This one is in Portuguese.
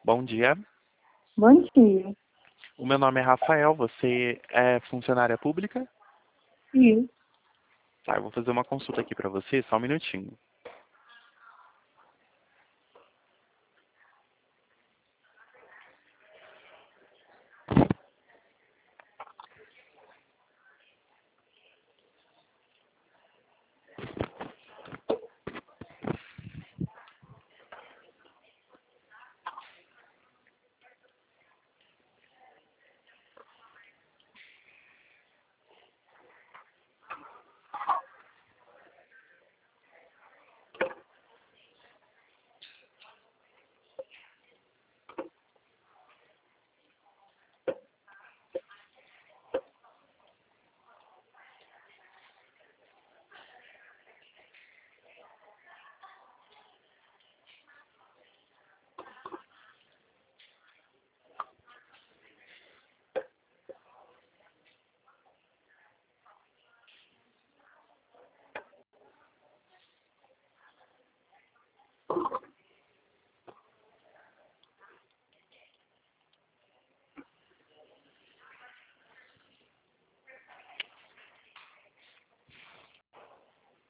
Bom dia. Bom dia. O meu nome é Rafael. Você é funcionária pública? Sim. Tá, eu vou fazer uma consulta aqui para você, só um minutinho.